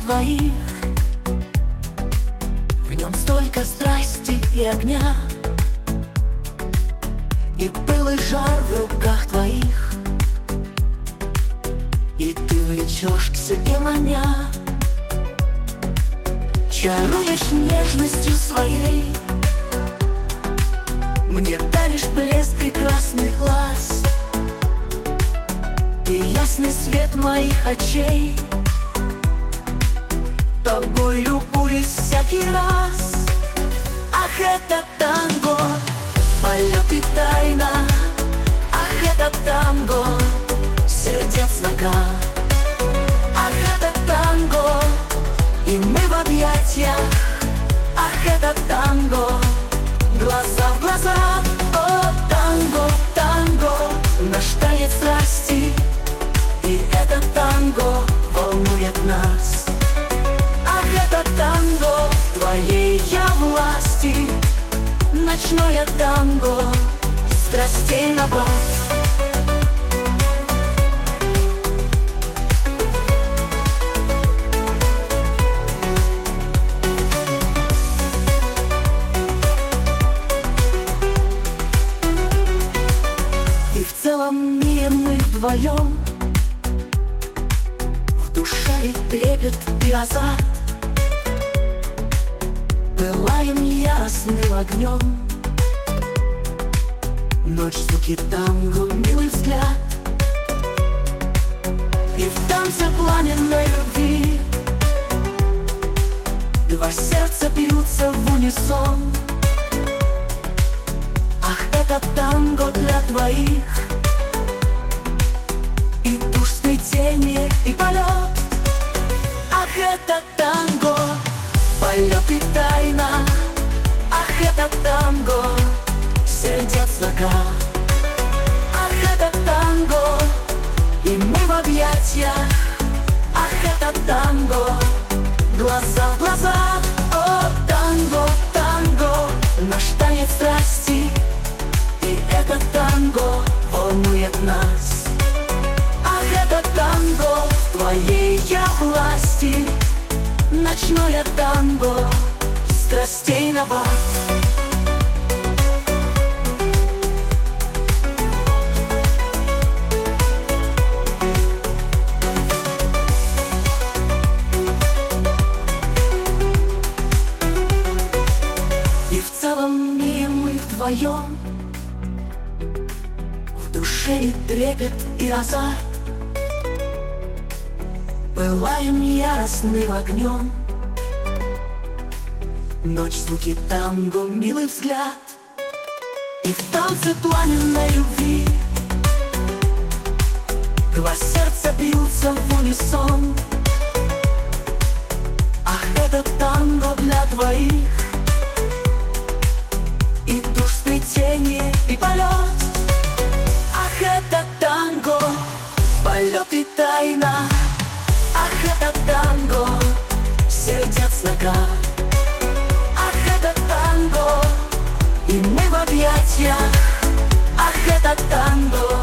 твоих. В нем столько страсти и огня, и пыл и жар в руках твоих. И ты влечешь к себе маня, чаруешь нежностью своей. Мне даришь блеск прекрасных глаз и ясный свет моих очей. Тобой любуюсь всякий раз. Ах, это танго, полет и тайна. Ах, это танго, сердец нога. Ах, это танго, и мы в объятиях. Ах, это танго, глаза в глаза. О, танго, танго, наш танец страсти. И это танго волнует нас. Ах, это танго, твоей я власти. Ночное танго, страстей набат. И в целом мире мы вдвоем, в душе и трепет и азарт. Пылаем яростным огнем. Ночь, звуки танго, милый взгляд. И в танце пламенной любви два сердца бьются в унисон. Ах, это танго для двоих. И душ смятение, и полет. Ах, это танго, полет и тайна. Ах, это танго, сердец нога. Ах, это танго, и мы в объятиях. Ах, это танго, глаза в глаза. О, танго, танго, наш танец страсти. И это танго волнует нас. Ах, это танго в твоей я власти. Ночное танго, страстей набат. И в целом мире мы вдвоем, в душе и трепет, и азарт. Пылаем яростным огнем. Ночь, звуки танго, милый взгляд. И в танце пламенной любви два сердца бьются в унисон. Ах, это танго для двоих. И душ смятение, и полет. Ах, это танго, полет и тайна. Ах, это танго, сердец нога. Ах, это танго, и мы в объятиях. Ах, это танго,